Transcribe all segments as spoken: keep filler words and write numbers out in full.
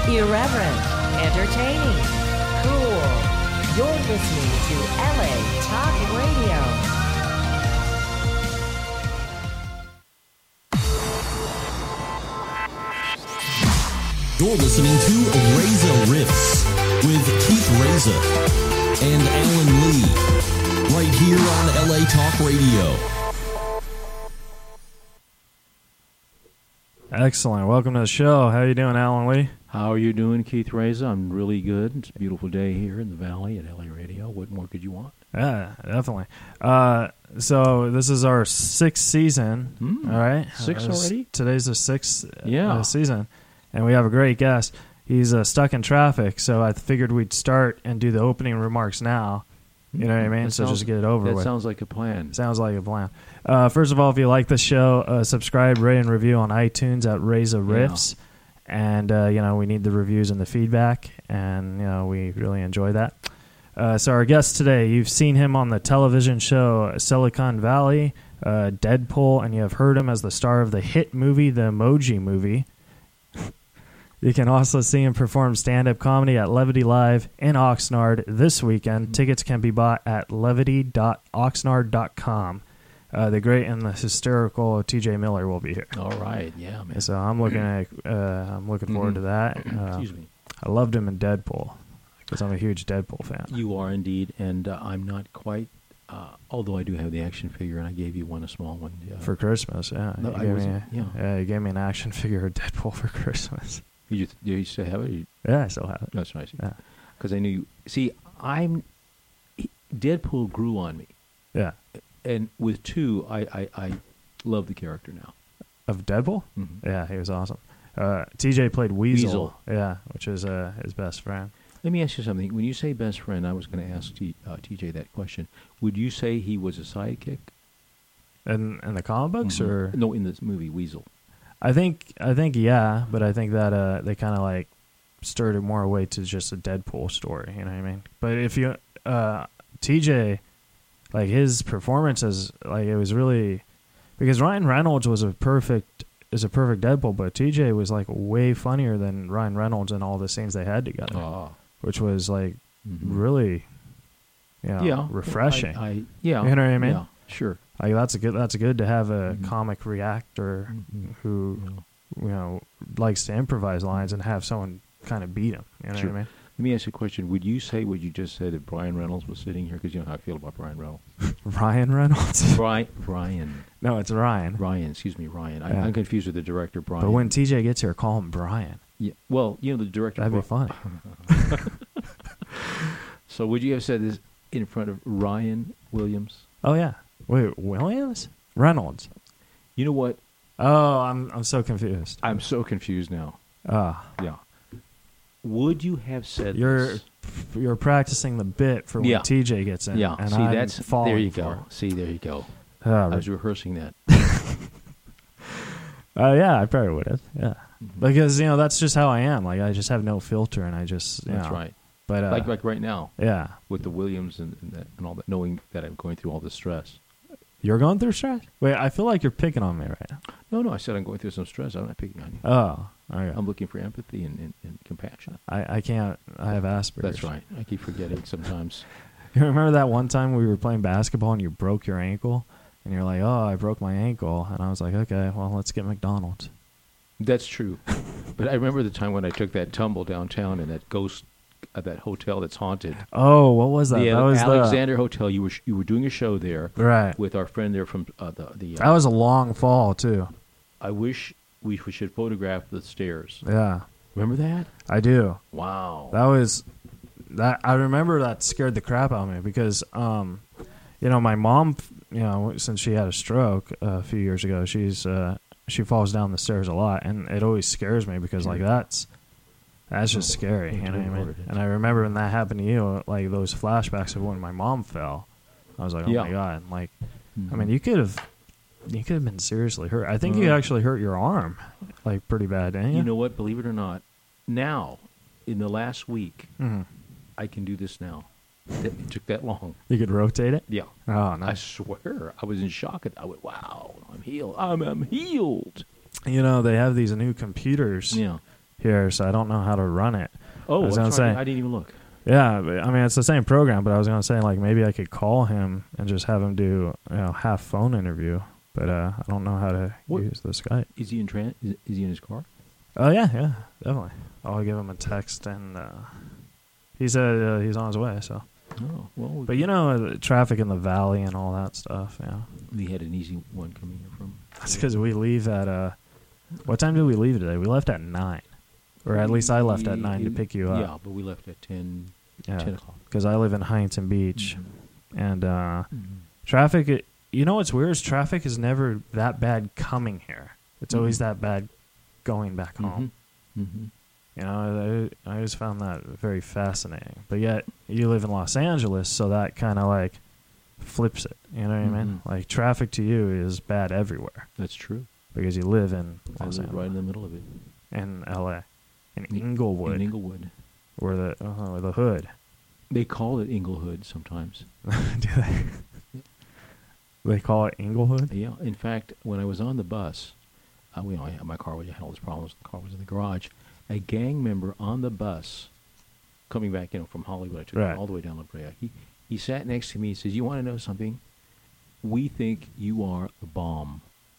Irreverent, entertaining, cool. You're listening to L A Talk Radio. You're listening to Reza Riffs with Keith Reza and Alan Lee, right here on L A Talk Radio. Excellent. Welcome to the show. How you doing, Alan Lee? How are you doing, Keith Reza? I'm really good. It's a beautiful day here in the Valley at L A Radio. What more could you want? Yeah, definitely. Uh, so this is our sixth season, Mm, all right? six Uh, already? Today's the sixth Yeah. uh, season, and we have a great guest. He's uh, stuck in traffic, so I figured we'd start and do the opening remarks now. You know what I mean? That So sounds- just get it over That with. sounds like a plan. Sounds like a plan. Uh, first of all, if you like the show, uh, subscribe, rate, and review on iTunes at Reza Riffs. And, uh, you know, we need the reviews and the feedback, and, you know, we really enjoy that. Uh, so our guest today, you've seen him on the television show Silicon Valley, uh, Deadpool, and you have heard him as the star of the hit movie, The Emoji Movie. You can also see him perform stand-up comedy at Levity Live in Oxnard this weekend. Tickets can be bought at levity dot oxnard dot com. Uh, the great and the hysterical T J Miller will be here. All right. Yeah, man. So I'm looking at, uh, I'm looking forward to that. Uh, Excuse me. I loved him in Deadpool because I'm a huge Deadpool fan. You are indeed, and uh, I'm not quite, uh, although I do have the action figure, and I gave you one, a small one. Uh, For Christmas, yeah. No, you, I gave me, wasn't- yeah. yeah, you gave me an action figure of Deadpool for Christmas. you, you used to have it? You, Yeah, I still have it. that's nice. Yeah. Because I knew you. See, I'm, he- Deadpool grew on me. Yeah. And with two, I, I, I love the character now. Of Deadpool? Mhm. Yeah, he was awesome. Uh, T J played Weasel, Weasel. yeah, which is uh, his best friend. Let me ask you something. When you say best friend, I was going to ask T, uh, T J that question. Would you say he was a sidekick? In in the comic books, Mhm. or No, in this movie, Weasel. I think I think yeah, but I think that uh, they kind of like stirred it more away to just a Deadpool story. You know what I mean? But if you uh, T J, like his performances, like it was really because Ryan Reynolds was a perfect is a perfect Deadpool, but T J was like way funnier than Ryan Reynolds in all the scenes they had together, Ah. which was like Mhm. really, you know, Yeah. refreshing. I, I, yeah. You know what I mean? Yeah, sure. Like that's a good that's good to have a Mhm. comic reactor Mhm. who Yeah. you know likes to improvise lines and have someone kind of beat him. You know Sure. what I mean? Let me ask you a question. Would you say what you just said if Brian Reynolds was sitting here? Because you know how I feel about Brian Reynolds. Ryan Reynolds? Brian. Brian. No, it's Ryan. Ryan. Excuse me, Ryan. I, Yeah. I'm confused with the director, Brian. But when T J gets here, call him Brian. Yeah, well, you know the director. That'd be Bri- funny. So would you have said this in front of Ryan Williams? Oh yeah. Wait, Williams? Reynolds. You know what? Oh, I'm I'm so confused. I'm so confused now. Ah, Yeah. Would you have said you're this? you're practicing the bit for when Yeah. T J gets in. Yeah. and See, I'm that's falling there. You for go. it. See, there you go. Ah, I was rehearsing that. Uh, yeah, I probably would have. Yeah, Mhm. because you know that's just how I am. Like I just have no filter, and I just you That's know, right. But uh, like like right now yeah, with the Williams and and, that, and all that, knowing that I'm going through all this stress. you're going through stress. Wait, I feel like you're picking on me right now. No, no. I said I'm going through some stress. I'm not picking on you. Oh, okay. I'm looking for empathy and, and, and compassion. I I can't. I have Asperger's. That's right. I keep forgetting sometimes. You remember that one time we were playing basketball and you broke your ankle, and you're like, "Oh, I broke my ankle," and I was like, "Okay, well, let's get McDonald's." That's true. But I remember the time when I took that tumble downtown in that ghost, uh, that hotel that's haunted. Oh, what was that? The that was Alexander Hotel. You were sh- you were doing a show there the right. with our friend there from uh, the the. That Uh, was a long fall too. I wish we, we should photograph the stairs. Yeah, Remember that? I do. Wow. That was that. I remember that scared the crap out of me because, um, you know, my mom, you know, since she had a stroke a few years ago, she's uh, she falls down the stairs a lot, and it always scares me because like that's that's just scary, you know what I mean? And I remember when that happened to you, like those flashbacks of when my mom fell. I was like, oh Yeah. my god, like, Mhm. I mean, you could have. You could have been seriously hurt. I think you Uh. actually hurt your arm, like pretty bad, didn't you? You know what? Believe it or not, now in the last week, hmm I can do this now. It took that long. You could rotate it. Yeah. Oh, I nice. swear, I was in shock. I went, "Wow, I'm healed. I'm, I'm healed." You know, they have these new computers Yeah. here, so I don't know how to run it. Oh, I was I'm gonna sorry, say- I didn't even look. Yeah, but, I mean it's the same program, but I was gonna say like maybe I could call him and just have him do you know half phone interview, but uh, I don't know how to What- use the Skype. Is he in tran- is, is he in his car? Oh yeah, yeah, definitely. I'll give him a text, and uh, he said uh, he's on his way. So, Oh, well, but you know, uh, traffic in the valley and all that stuff. Yeah, we had an easy one coming here from. that's because we leave at uh, what time did we leave today? We left at nine, or at least I left at nine to pick you Yeah, up. but we left at ten, Yeah, ten o'clock. because I live in Huntington Beach, Mhm. and uh, Mhm. traffic. It, you know what's weird is traffic is never that bad coming here. It's always Mhm. that bad going back home. Mhm. Mhm. You know, I, I always found that very fascinating. But yet, you live in Los Angeles, so that kind of like flips it. You know what I mean? Mhm. Like traffic to you is bad everywhere That's true. because you live in I Los live Angeles, right in the middle of it. in L A, in In- Inglewood, In Inglewood. where the uh, where the hood. They call it Inglehood sometimes. Do they? They call it Inglewood. Yeah. In fact, when I was on the bus, uh, you know, I had my car. I had all these problems. The car was in the garage. A gang member on the bus, coming back, you know, from Hollywood, I took Right. him all the way down La Brea. He he sat next to me. He says, "You want to know something? We think you are the bomb."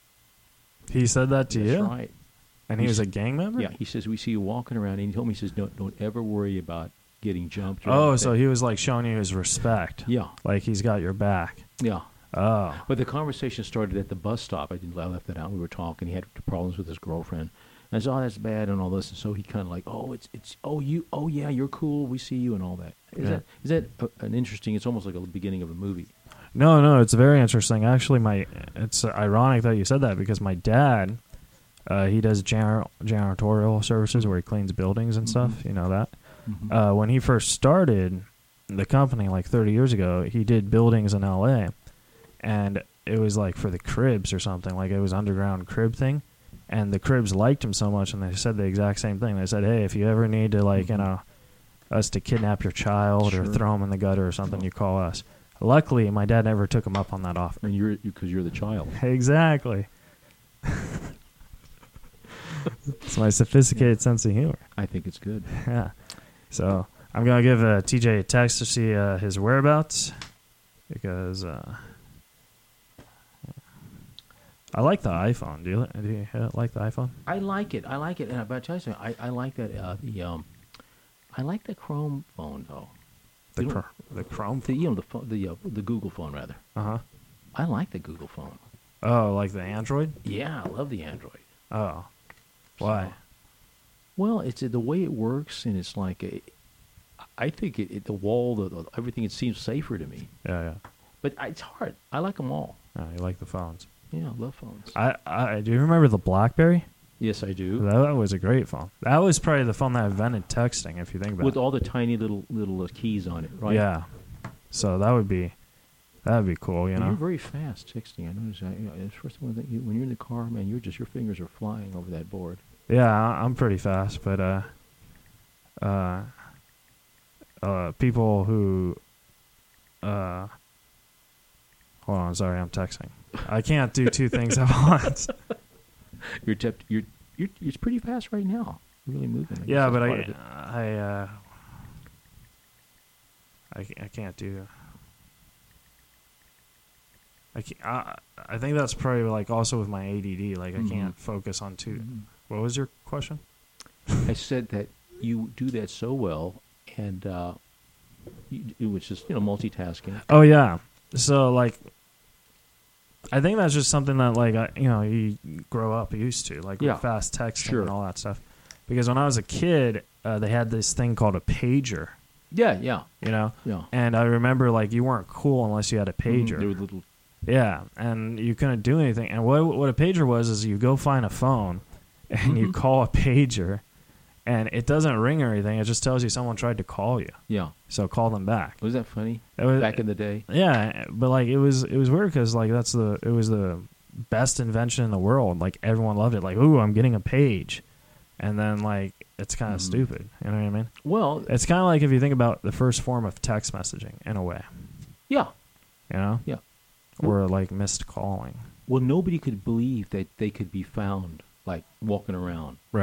He said that to That's you, right. and he He was a said- gang member. Yeah. He says we see you walking around, and he told me, he says, "Don't don't ever worry about getting jumped." Or Oh, so anything." he was like showing you his respect. Yeah. Like he's got your back. Yeah. Oh. But the conversation started at the bus stop. I didn't I left that out. We were talking. He had problems with his girlfriend. And I said, "Oh, that's bad," and all this. And so he kind of like, "Oh, it's it's oh you oh yeah, you're cool. We see you," and all that. Is Yeah. that is that a, an interesting? It's almost like a beginning of a movie. No, no, it's very interesting. Actually, my it's ironic that you said that because my dad, uh, he does jan- janitorial services where he cleans buildings and stuff. Mhm. You know that. Mhm. Uh, when he first started the company like thirty years ago, he did buildings in L A, and it was like for the Cribs or something. Like it was underground crib thing, and the Cribs liked him so much, and they said the exact same thing. They said, "Hey, if you ever need to like you Mhm. know us to kidnap your child or Sure. throw him in the gutter or something, Oh. you call us." Luckily, my dad never took him up on that offer. And you're because you're the child. Exactly. It's my sophisticated sense of humor. I think it's good. Yeah. So I'm gonna give uh, T J a text to see uh, his whereabouts because uh, I like the iPhone. Do you li- do you uh, like the iPhone? I like it. I like it. And I but I tell you something. I, I like that. Uh, the um, I like the Chrome phone though. The You know- cr- the Chrome. The you know the phone, the uh, the Google phone rather. Uh huh. I like the Google phone. Oh, like the Android? Yeah, I love the Android. Oh, why? So- well, it's uh, the way it works, and it's like a, I think it, it the wall, the, the everything. It seems safer to me, Yeah, yeah. but I, it's hard. I like them all. Oh, you like the phones? Yeah, I love phones. I, I do you remember the BlackBerry? yes, I do. That was a great phone. That was probably the phone that invented texting, if you think about With it. all the tiny little little uh, keys on it, right? Yeah. So that would be that would be cool, you And know. You're very fast texting. I noticed. I, you know, it's first one that you, when you're in the car, man, you're just your fingers are flying over that board. Yeah, I- I'm pretty fast, but uh, uh, uh, people who, uh, hold on, sorry, I'm texting. I can't do two things at once. You're tep- you're you're you're pretty fast right now. You're really moving. I guess Yeah, that's but part of I, it. I, uh, I, ca- I can't do. I, can't, I I think that's probably like also with my A D D. Like I Mhm. can't focus on two. Mhm. What was your question? I said that you do that so well, and uh, you, it was just you know multitasking. Oh yeah. So like, I think that's just something that like I, you know you grow up used to like Yeah. with fast texting Sure. and all that stuff. Because when I was a kid, uh, they had this thing called a pager. Yeah, yeah, You know. yeah. And I remember like you weren't cool unless you had a pager. Mhm. There were little. Yeah, and you couldn't do anything. And what what a pager was is you go find a phone, and you Mhm. call a pager, and it doesn't ring or anything. It just tells you someone tried to call you. Yeah, So call them back. was that funny? It was, Back in the day. yeah, but like it was it was weird because like that's the it was the best invention in the world. Like everyone loved it. Like ooh, I'm getting a page, and then like it's kind of Mhm. stupid. You know what I mean? Well, It's kind of like if you think about the first form of text messaging in a way. yeah. You know? Yeah. Or like missed calling. Well, nobody could believe that they could be found like walking around. Right.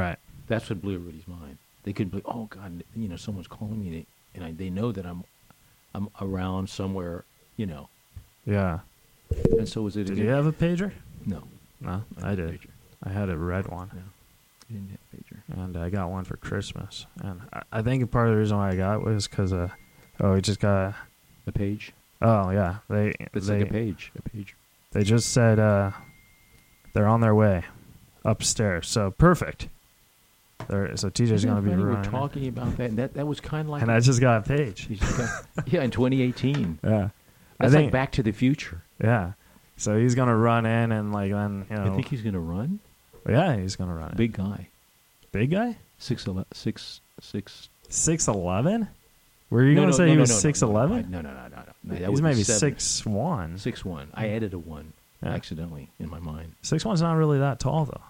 That's what blew everybody's mind. They could be, oh God, you know, someone's calling me, they, and I, they know that I'm, I'm around somewhere, you know. Yeah. And so was it? Did again? you have a pager? No, No, I I had a did. pager. I had a red one. No, you didn't have a pager. And I got one for Christmas. And I, I think part of the reason why I got it was because, uh, oh, we just got, A page. oh, yeah. They, It's they, like a page. A page. they just said uh, they're on their way upstairs. So perfect. They're, so T J's Isn't going to it be funny? We're running. talking about that, and that that was kind of like. And I just got a page. you just got- yeah, in twenty eighteen. Yeah. I That's think, like Back to the Future. yeah. So he's going to run in and, like, then, you know. I think he's going to run. yeah, he's going to run it. Big guy. Big guy? Six ele- six six. six eleven? Were you No, going to no, say no, he no, was no, no, six eleven? No, no, no, no, no. no. That He's would be maybe seven. six one. Six one. I added a one Yeah. accidentally in my mind. Six one's not really that tall, though.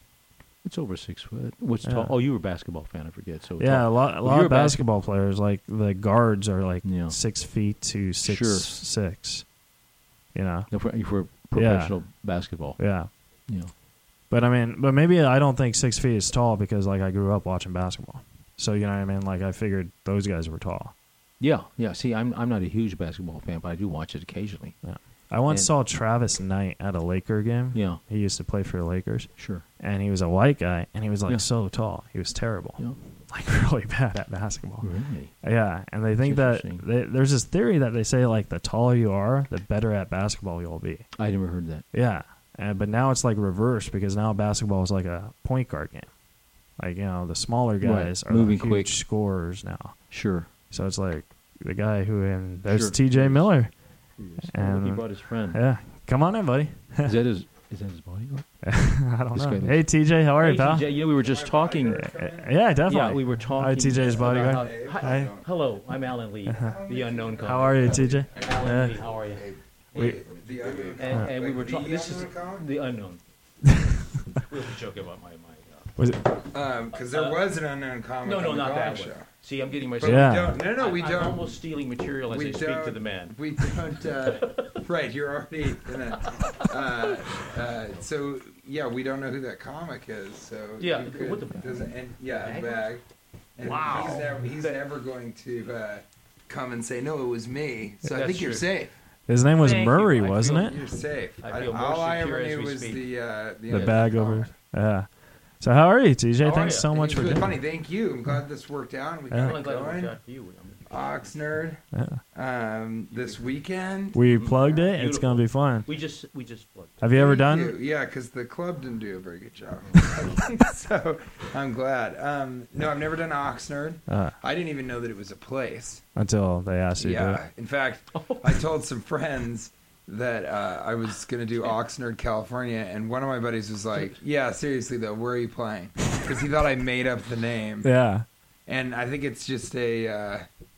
It's over six foot. What's Yeah. tall? Oh, you were a basketball fan. I forget. So Yeah, a tall. lot, a Well, lot you're of a basket- basketball players, like the guards, are like Yeah. six feet to six Sure. six. You know, No, for, for professional basketball. yeah. Yeah. But I mean, but maybe I don't think six feet is tall because like I grew up watching basketball, so you know what I mean. Like I figured those guys were tall. Yeah, yeah. See, I'm I'm not a huge basketball fan, but I do watch it occasionally. Yeah. I once And- saw Travis Knight at a Laker game. Yeah, He used to play for the Lakers, sure. and he was a white guy, and he was like Yeah. so tall. He was terrible, Yeah. like really bad at basketball. Really? Yeah, and they think that interesting. they, there's this theory that they say like the taller you are, the better at basketball you'll be. I never heard that. Yeah, and, but now it's like reversed because now basketball is like a point guard game. Like you know, the smaller guys Right, are moving the huge quick. scorers now. Sure. So it's like the guy who and there's Sure. T J Miller. Oh, And- he brought his friend. Yeah, come on in, buddy. Is that his? Is that his bodyguard? I don't This know. guy looks- Hey T J, how are you, Hey, pal? T J, you know, we were just talking. Yeah, definitely. Yeah, we were talking. Hi, T J's about bodyguard. how- hi- Hi. Hello, I'm Alan Lee, the unknown comic. How are you, T J? Alan Yeah. Lee, how are you? We, The unknown And, and we Like were the talking. This is unknown comic? the unknown. we were joking about my my. Uh, was it? Um, because there was an unknown comic. no, no, on the not that Gong one. Show. See, I'm getting But myself. Yeah. we don't. No, no, we I, don't. I'm almost stealing material as we I speak don't, to the man. We don't. Uh, right, you're already in a. Uh, uh, so yeah, we don't know who that comic is. So Yeah, you could, what the bag? does it- and, yeah, Bag? bag. And Wow. He's never, he's never going to uh, come and say no, it was me. So I That's think you're true. safe. His name was Thank you. Murray, I wasn't feel- it? You're safe. I feel more all I secure ever as knew we was speak. the uh, the, The other bag comic. over. Yeah. So how are you, T J? How are Thanks ya? so much It's for really doing funny. it. Thank you. I'm glad this worked out. And we Yeah. got I'm it glad it going. worked out for you. Oxnard Yeah. um, this weekend. We plugged it. It's Beautiful. gonna be fun. We just we just looked. Have you ever Thank done? you. Yeah, because the club didn't do a very good job. So I'm glad. Um, no, I've never done Oxnard. Uh, I didn't even know that it was a place. until they asked you to do Yeah. it. In fact, I told some friends that uh, I was going to do Oxnard, California, and one of my buddies was like, "Yeah, seriously though, where are you playing?" Because he thought I made up the name. Yeah. And I think it's just a, uh,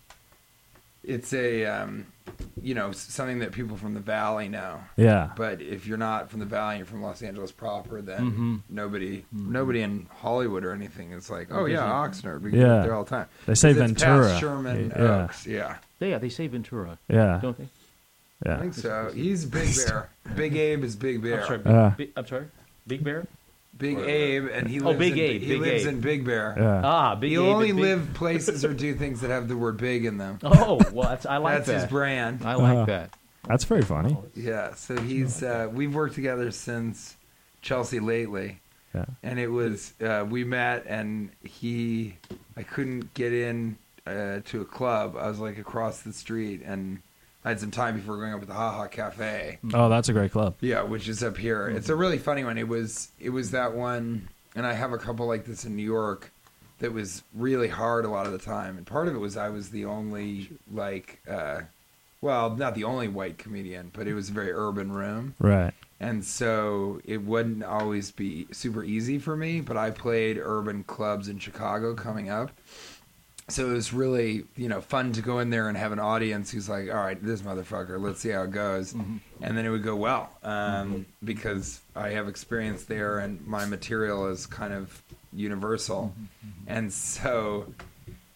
it's a, um, you know, s- something that people from the Valley know. Yeah. But if you're not from the Valley, you're from Los Angeles proper, then Mhm. nobody, Mhm. nobody in Hollywood or anything is like, oh yeah, Oxnard, we Yeah. go there all the time. They say 'Cause it's Ventura. past Sherman Yeah. Oaks, yeah. Yeah, they say Ventura, Yeah. don't they? I Yeah. think so. He's Big Bear. Big Abe is Big Bear. I'm sorry. Uh. Big, I'm sorry. Big Bear. Big Abe, and he Oh, lives Big in, Abe, he Big lives Abe. in Big Bear. Yeah. Ah, Big. He'll Abe only and big- live places or do things that have the word big in them. Oh, well, that's, I like That's that. his brand. I like Uh-huh. that. That's very funny. Yeah, so he's uh, we've worked together since Chelsea Lately, Yeah. and it was uh, we met and he I couldn't get in uh, to a club. I was like across the street and I had some time before going up at the Ha Ha Cafe. Oh, that's a great club. Yeah, which is up here. It's a really funny one. It was it was that one, and I have a couple like this in New York that was really hard a lot of the time. And part of it was I was the only like, uh, well, not the only white comedian, but it was a very urban room, Right. and so it wouldn't always be super easy for me. But I played urban clubs in Chicago coming up. So it was really, you know, fun to go in there and have an audience who's like, all right, this motherfucker, let's see how it goes. Mm-hmm. And then it would go well um, because I have experience there and my material is kind of universal. Mm-hmm. And so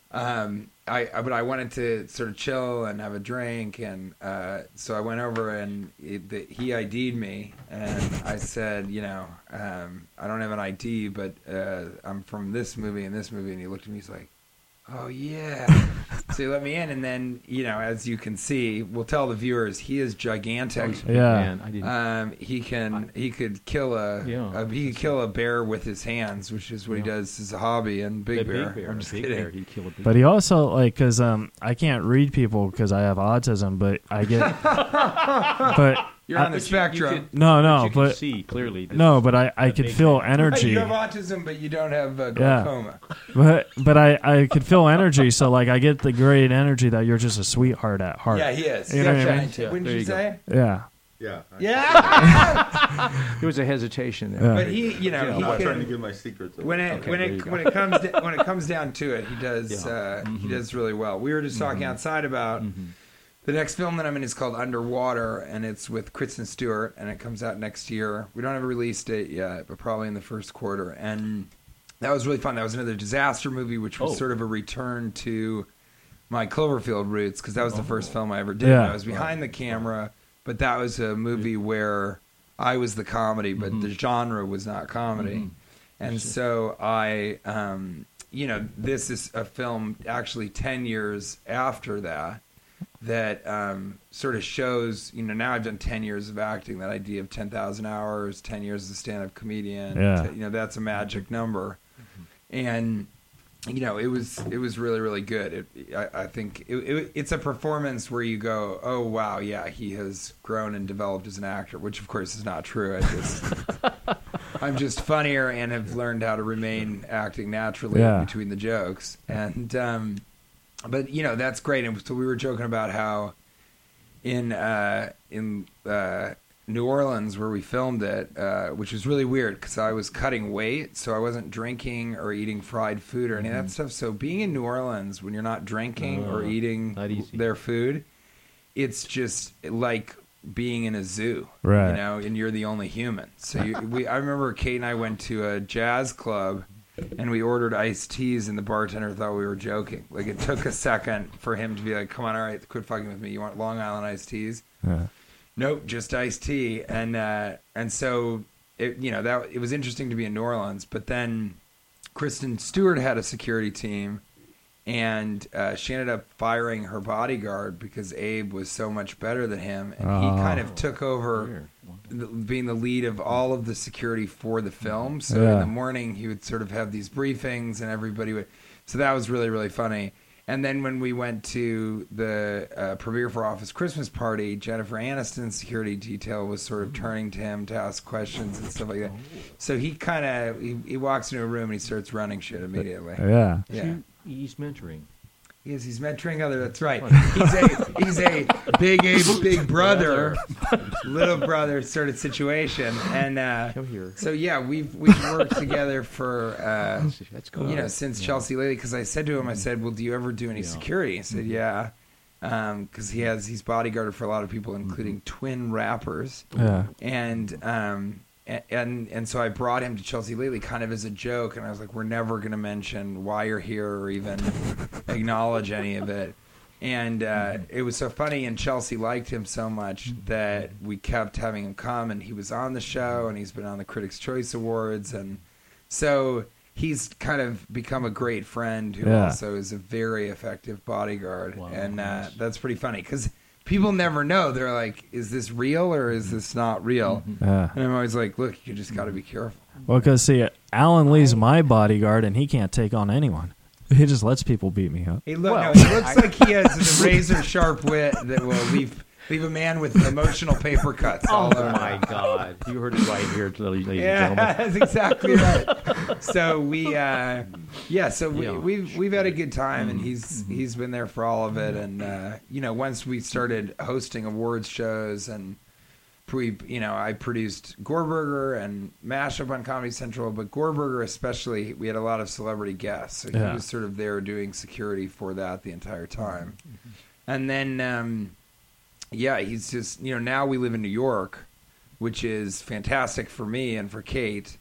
um, I, I but I wanted to sort of chill and have a drink, and uh, so I went over and it, the, he I D'd me, and I said, you know, um, I don't have an I D, but uh, I'm from this movie and this movie, and he looked at me, he's like, oh yeah. So he let me in, and then, you know, as you can see, we'll tell the viewers, he is gigantic. Oh, Yeah. Man, I didn't. Um, he can he could kill a, Yeah. a he could kill a bear with his hands, which is what he Yeah. does as a hobby. And Big the Bear, Big Bear. I'm the just Big kidding. Bear, he'd kill a big But he also like because um I can't read people because I have autism, but I get but You're I- on the But you- you spectrum. could- no but no you can but see clearly. this no is but I I a could big feel man. energy. You have autism, but you don't have uh, Yeah. glaucoma. But but I, I could feel energy, so like I get the great energy that you're just a sweetheart at heart. Yeah, he is. You know Yeah, what I mean? giant- Wouldn't There you you go. say? Yeah. Yeah. Yeah. There was a hesitation there. Yeah. But he, you know, Yeah, he I'm not can, trying to give my secrets away. when it Okay, when there you it go. when it comes da- when it comes down to it, he does Yeah. uh, he Mhm. does really well. We were just talking Mhm. outside about Mhm. the next film that I'm in is called Underwater, and it's with Kristen Stewart, and it comes out next year. We don't have a release date yet, but probably in the first quarter. And that was really fun. That was another disaster movie, which was Oh. sort of a return to my Cloverfield roots, because that was the first film I ever did. Yeah. I was behind the camera, but that was a movie where I was the comedy, but Mhm. the genre was not comedy. Mhm. And so I, um, you know, this is a film actually ten years after that that um, sort of shows, you know, now I've done ten years of acting, that idea of ten thousand hours, ten years as a stand-up comedian, Yeah. t- you know, that's a magic number. And, you know, it was it was really, really good. It, I, I think it, it, it's a performance where you go, oh, wow, yeah, he has grown and developed as an actor, which, of course, is not true. I just... I'm just funnier and have learned how to remain acting naturally Yeah. between the jokes. And, um, but you know, that's great. And so we were joking about how in, uh, in, uh, New Orleans where we filmed it, uh, which was really weird because I was cutting weight. So I wasn't drinking or eating fried food or any of that stuff. So being in New Orleans when you're not drinking or Uh, eating not easy. their food, it's just like being in a zoo, Right. you know, and you're the only human. So you, we, I remember Kate and I went to a jazz club, and we ordered iced teas, and the bartender thought we were joking. Like it took a second for him to be like, "Come on, all right, quit fucking with me. You want Long Island iced teas?" Yeah. Nope, just iced tea. And uh, and so it, you know, that it was interesting to be in New Orleans, but then Kristen Stewart had a security team. And uh, she ended up firing her bodyguard because Abe was so much better than him. And he Oh. kind of took over Weird. the, being the lead of all of the security for the film. So Yeah. in the morning, he would sort of have these briefings and everybody would. So that was really, really funny. And then when we went to the uh, premiere for Office Christmas Party, Jennifer Aniston's security detail was sort of turning to him to ask questions and stuff like that. So he kind of, he, he walks into a room and he starts running shit immediately. Yeah. Yeah. He's mentoring. Yes, he's mentoring other. That's right. He's a he's a big a big brother, little brother sort of situation, and uh, Come here. so yeah, we've we've worked together for uh, That's cool. you know since Chelsea Lately. Because I said to him, I said, "Well, do you ever do any Yeah. security?" He said, "Yeah," because he has he's bodyguarded for a lot of people, including twin rappers, Yeah. and um, a- and and so I brought him to Chelsea Lately kind of as a joke, and I was like, we're never going to mention why you're here or even acknowledge any of it. And uh, it was so funny, and Chelsea liked him so much that we kept having him come, and he was on the show, and he's been on the Critics' Choice Awards, and so he's kind of become a great friend who Yeah. also is a very effective bodyguard, Wow, and uh, nice. that's pretty funny because people never know. They're like, is this real or is this not real? Yeah. And I'm always like, look, you just got to be careful. Well, because see, Alan Lee's my bodyguard, and he can't take on anyone. He just lets people beat me up. He, look, Well, no, he looks like he has a razor sharp wit that will leave leave a man with emotional paper cuts all Oh over. my God! You heard it right here, ladies and Yeah, gentlemen. that's exactly right. So we, uh, yeah, so we, Yeah. we've we've had a good time, and he's he's been there for all of it. And uh, you know, once we started hosting awards shows, and we, you know, I produced Goreburger and Mashup on Comedy Central, but Goreburger especially, we had a lot of celebrity guests, so Yeah. he was sort of there doing security for that the entire time. And then, um, yeah, he's just, you know, now we live in New York, which is fantastic for me and for Kate.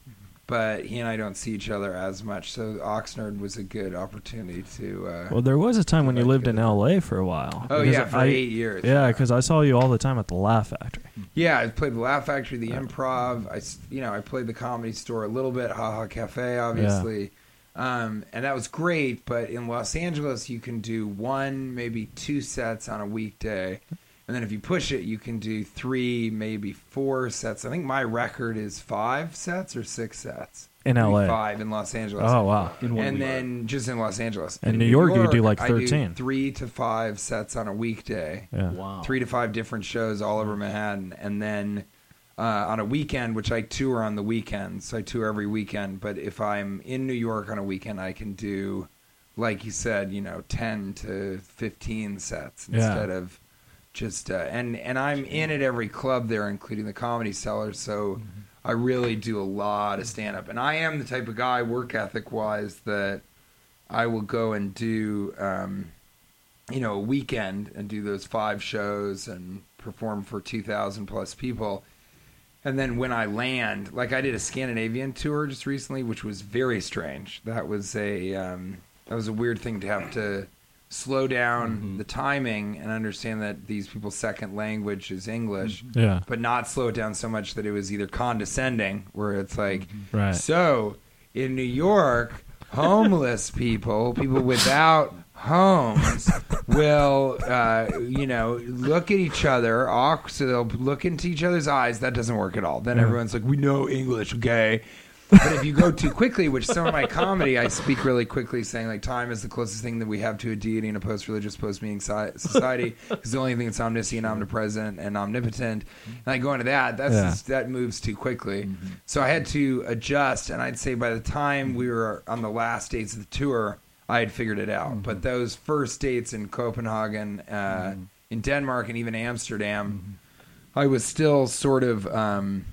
but he and I don't see each other as much. So Oxnard was a good opportunity to. Uh, Well, there was a time when you Like, lived in uh, L A for a while. oh Because yeah, for I- eight years. Yeah, because I saw you all the time at the Laugh Factory. Yeah, I played the Laugh Factory, the Improv. I, s- you know, I played the Comedy Store a little bit, Ha Ha Cafe, obviously, um, and that was great. But in Los Angeles, you can do one, maybe two sets on a weekday, and then if you push it, you can do three, maybe four sets. I think my record is five sets or six sets In L A. Five in Los Angeles. Oh, wow. In one And week. then just in Los Angeles. In New York, you do like I thirteen. three to five sets on a weekday Yeah. Wow. three to five different shows all over Manhattan, and then uh, on a weekend, which I tour on the weekends. So I tour every weekend. But if I'm in New York on a weekend, I can do, like you said, you know, ten to fifteen sets Yeah. instead of just. Uh, and and I'm in at every club there, including the Comedy Cellar. So I really do a lot of stand up, and I am the type of guy, work ethic wise, that I will go and do. Um, you know, a weekend and do those five shows and perform for two thousand plus people. And then when I land, like I did a Scandinavian tour just recently, which was very strange. That was a, um, that was a weird thing to have to slow down Mhm. the timing and understand that these people's second language is English, Yeah. but not slow it down so much that it was either condescending, where it's like, Right. so in New York, homeless people, people without homes, will, uh, you know, look at each other. awk- So they'll look into each other's eyes. That doesn't work at all. Then Yeah. everyone's like, we know English, okay? But if you go too quickly, which some of my comedy, I speak really quickly, saying like time is the closest thing that we have to a deity in a post-religious, post-meaning si- society. It's the only thing that's omniscient, omnipresent, and omnipotent. And I go into that. That's Yeah. just, that moves too quickly. So I had to adjust. And I'd say by the time we were on the last dates of the tour, I had figured it out. But those first dates in Copenhagen, uh, in Denmark, and even Amsterdam, I was still sort of. Um,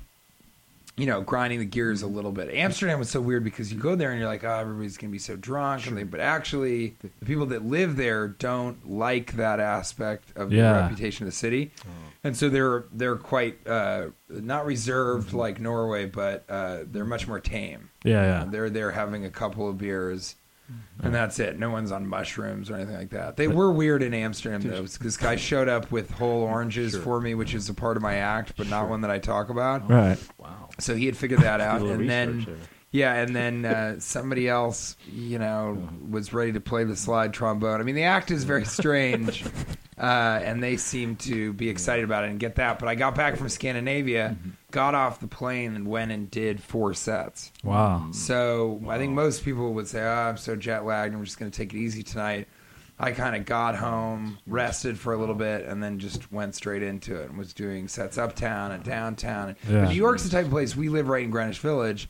you know, grinding the gears a little bit. Amsterdam was so weird because you go there and you're like, oh, everybody's going to be so drunk. And they, but actually, the people that live there don't like that aspect of Yeah. the reputation of the city. And so they're they're quite, uh, not reserved like Norway, but uh, they're much more tame. Yeah, Uh, yeah. they're there having a couple of beers. And that's it. No one's on mushrooms or anything like that. They were weird in Amsterdam, though. This guy showed up with whole oranges for me, which is a part of my act, but not one that I talk about. Right. Wow. So he had figured that out, A little and then research there. yeah, and then uh, somebody else, you know, was ready to play the slide trombone. I mean, the act is very strange, uh, and they seem to be excited about it and get that. But I got back from Scandinavia, got off the plane, and went and did four sets. Wow. So I think most people would say, "Oh, I'm so jet lagged, and we're just going to take it easy tonight." I kind of got home, rested for a little bit, and then just went straight into it and was doing sets uptown and downtown. Yeah. But New York's the type of place, we live right in Greenwich Village.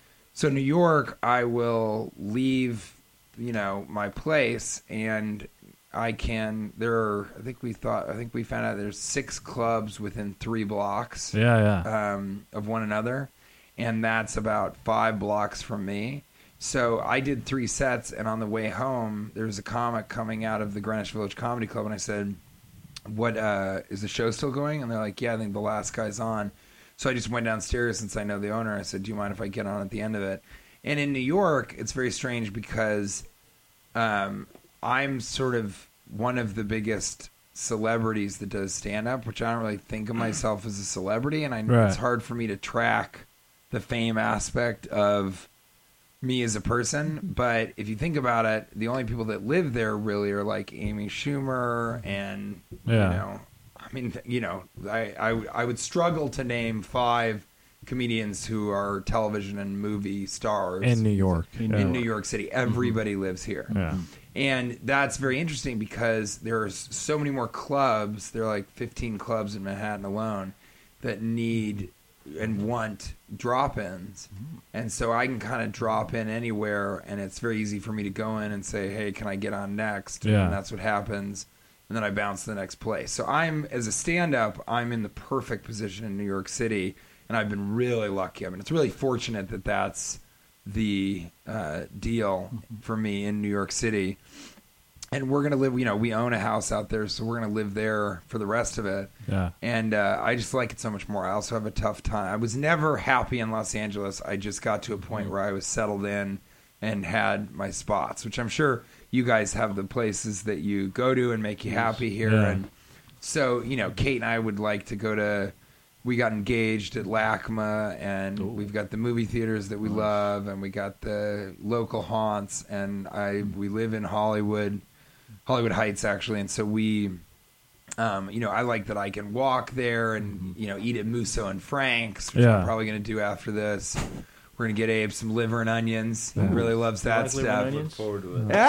So New York, I will leave, you know, my place, and I can, there are, I think we thought, I think we found out there's six clubs within three blocks Yeah, yeah. um, of one another, and that's about five blocks from me. So I did three sets, and on the way home, there was a comic coming out of the Greenwich Village Comedy Club, and I said, "What uh, is the show still going?" And they're like, "Yeah, I think the last guy's on." So I just went downstairs since I know the owner. I said, "Do you mind if I get on at the end of it?" And in New York, it's very strange because um, I'm sort of one of the biggest celebrities that does stand-up, which I don't really think of myself as a celebrity, and I know Right. it's hard for me to track the fame aspect of me as a person. But if you think about it, the only people that live there really are like Amy Schumer and, Yeah. you know, I mean, you know, I, I, I would struggle to name five comedians who are television and movie stars In New York. In yeah. in New York City. Everybody lives here. Yeah. And that's very interesting because there's so many more clubs. There are like fifteen clubs in Manhattan alone that need and want drop-ins. And so I can kind of drop in anywhere, and it's very easy for me to go in and say, hey, can I get on next? Yeah. And that's what happens. And then I bounce to the next place. So I'm, as a stand-up, I'm in the perfect position in New York City, and I've been really lucky. I mean, it's really fortunate that that's the uh, deal for me in New York City. and we're gonna live. You know, we own a house out there, so we're gonna live there for the rest of it. Yeah. And uh, I just like it so much more. I also have a tough time. I was never happy in Los Angeles. I just got to a point where I was settled in and had my spots, which I'm sure you guys have the places that you go to and make you happy here. Yeah. And so, you know, Kate and I would like to go to. We got engaged at LACMA, and Ooh. we've got the movie theaters that we love, and we got the local haunts, and I we live in Hollywood, Hollywood Heights actually, and so we, um, you know, I like that I can walk there and you know eat at Musso and Frank's, which Yeah. I'm probably going to do after this. We're gonna get Abe some liver and onions. He Yeah. really loves that like liver and stuff. onions? Forward to it.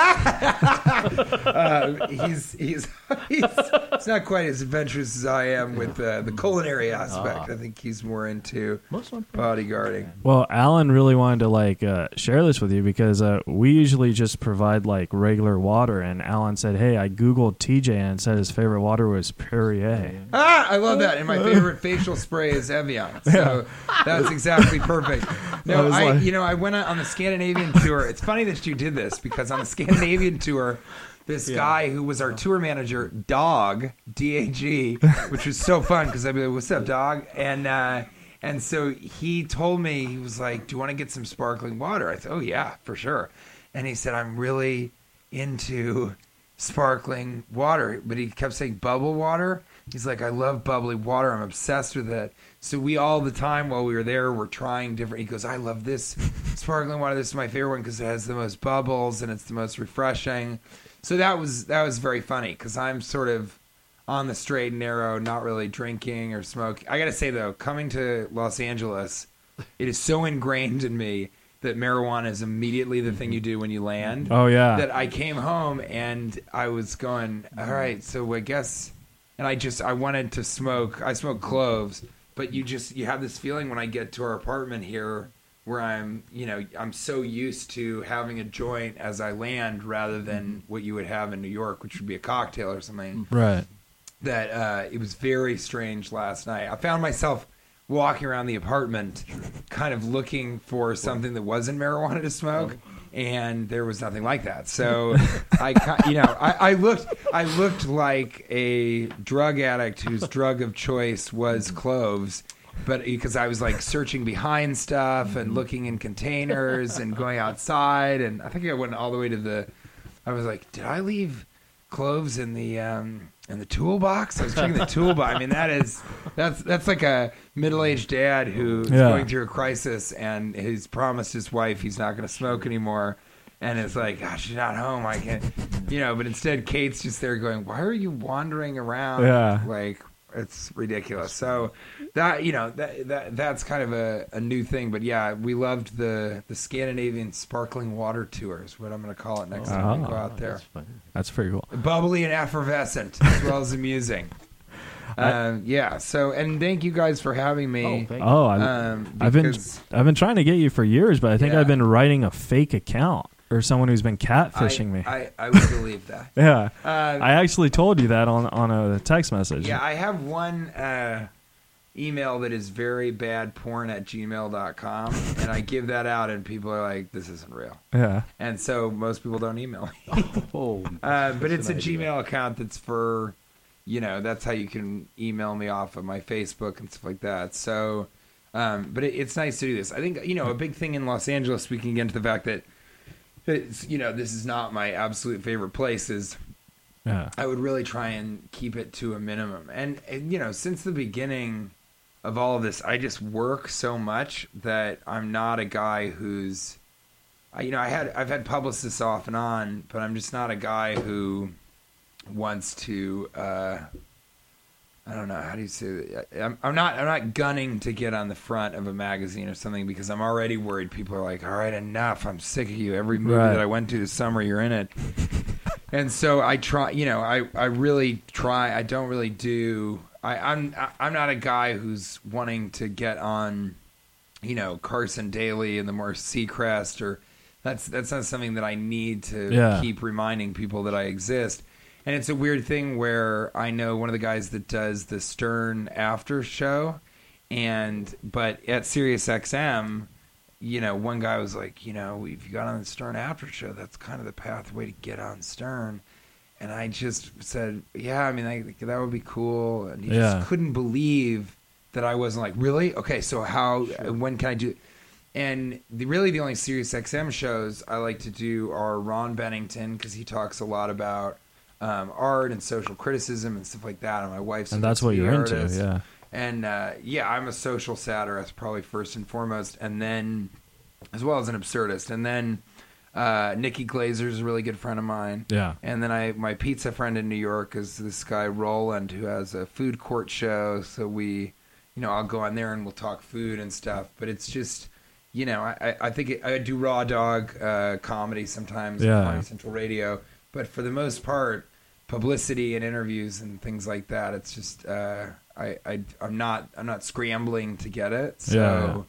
uh, he's, he's he's he's not quite as adventurous as I am with uh, the culinary aspect. Ah. I think he's more into Most of my friends. bodyguarding. Well, Alan really wanted to like uh, share this with you because uh, we usually just provide like regular water, and Alan said, "Hey, I googled T J and said his favorite water was Perrier." Ah, I love that. And my favorite facial spray is Evian. So that's exactly perfect. No, I was I, like- you know, I went on the Scandinavian tour. It's funny that you did this because on the Scandinavian tour, this guy who was our tour manager, Dog, D A G, which was so fun because I'd be like, "What's up, Dog?" And uh, and so he told me, he was like, "Do you want to get some sparkling water?" I said, "Oh yeah, for sure." And he said, "I'm really into sparkling water," but he kept saying bubble water. He's like, "I love bubbly water. I'm obsessed with it." So we all the time while we were there were trying different. He goes, "I love this sparkling water. This is my favorite one because it has the most bubbles and it's the most refreshing." So that was that was very funny because I'm sort of on the straight and narrow, not really drinking or smoking. I got to say though, coming to Los Angeles, it is so ingrained in me that marijuana is immediately the thing you do when you land. Oh yeah. That I came home and I was going, all right, so I guess, and I just, I wanted to smoke, I smoke cloves, but you just, you have this feeling when I get to our apartment here where I'm, you know, I'm so used to having a joint as I land rather than what you would have in New York, which would be a cocktail or something, Right. that uh, it was very strange last night. I found myself walking around the apartment kind of looking for something that wasn't marijuana to smoke, and there was nothing like that. So I ki- you know I, I looked I looked like a drug addict whose drug of choice was cloves, but because I was like searching behind stuff and looking in containers and going outside, and I think I went all the way to the I was like, did I leave cloves in the um in the toolbox? I was checking the toolbox. I mean, that is that's that's like a middle-aged dad who's Yeah. going through a crisis and he's promised his wife he's not going to smoke anymore, and it's like, gosh, she's not home. I can't, you know. But instead, Kate's just there going, "Why are you wandering around?" Yeah. Like it's ridiculous. So that you know that that that's kind of a, a new thing. But yeah, we loved the the Scandinavian sparkling water tours. What I'm going to call it next time we Oh. go out there. That's fun. That's pretty cool. Bubbly and effervescent as well as amusing. Um, yeah. So, and thank you guys for having me. Oh, thank you. Oh, I, Um, I've been because I've been trying to get you for years, but I think Yeah. I've been writing a fake account or someone who's been catfishing I, me. I, I would believe that. yeah. Uh, I actually told you that on on a text message. yeah, I have one uh, email that is very bad porn at gmail dot com, and I give that out, and people are like, "This isn't real," Yeah. and so most people don't email me. Oh, Uh, but it's a an idea. Gmail account that's for, you know, that's how you can email me off of my Facebook and stuff like that. So, um, but it, it's nice to do this. I think, you know, a big thing in Los Angeles, we can get into the fact that, it's, you know, this is not my absolute favorite place, is Yeah. I would really try and keep it to a minimum. And, and, you know, since the beginning of all of this, I just work so much that I'm not a guy who's, I, you know, I had I've had publicists off and on, but I'm just not a guy who wants to. Uh, I don't know how do you say that. I'm, I'm not I'm not gunning to get on the front of a magazine or something because I'm already worried. People are like, "All right, enough. I'm sick of you. Every movie Right. that I went to this summer, you're in it." And so I try. You know, I I really try. I don't really do. I, I'm I'm not a guy who's wanting to get on, you know, Carson Daly and the more Seacrest or. That's that's not something that I need to Yeah. keep reminding people that I exist. And it's a weird thing where I know one of the guys that does the Stern after show, and but at Sirius X M, you know, one guy was like, you know, if you got on the Stern after show, that's kind of the pathway to get on Stern. and I just said, yeah, I mean, I, that would be cool. And he Yeah. just couldn't believe that I wasn't like, really? Okay, so how, when can I do it? And the, really the only Sirius X M shows I like to do are Ron Bennington, because he talks a lot about um, art and social criticism and stuff like that. And my wife's And that's what you're into, yeah. And uh, yeah, I'm a social satirist probably first and foremost, and then as well as an absurdist. And then uh, Nikki Glazer is a really good friend of mine. Yeah. And then I my pizza friend in New York is this guy Roland, who has a food court show. So we, you know, I'll go on there and we'll talk food and stuff. But it's just, you know, I, I think it, I do Raw Dog uh, comedy sometimes Yeah. on Comedy Central Radio. But for the most part, publicity and interviews and things like that, it's just uh, I, I I'm not I'm not scrambling to get it. So Yeah.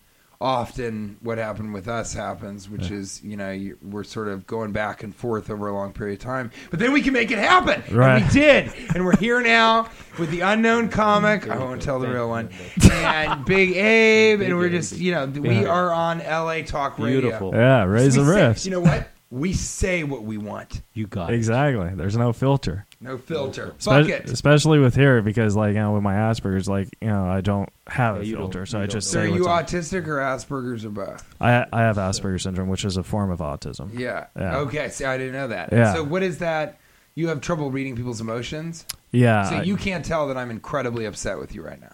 often what happened with us happens, which is, you know, you, we're sort of going back and forth over a long period of time, but then we can make it happen. Right. And we did. And we're here now with the unknown comic. I won't tell the real one. And Big Abe. And we're just, you know, we are on L A Talk Radio. Beautiful. Yeah, raise the We say- riffs. You know what? We say what we want. You got it. Exactly. There's no filter. No filter. Spe- Fuck it. Especially with here, because like, you know, with my Asperger's, like, you know, I don't have Yeah, a you don't- filter, so you I don't just So say are you what's on. autistic or Asperger's or both? I I have Asperger's syndrome, which is a form of autism. Yeah. Yeah. Okay. See, I didn't know that. Yeah. So what is that? You have trouble reading people's emotions? Yeah. So I- you can't tell that I'm incredibly upset with you right now.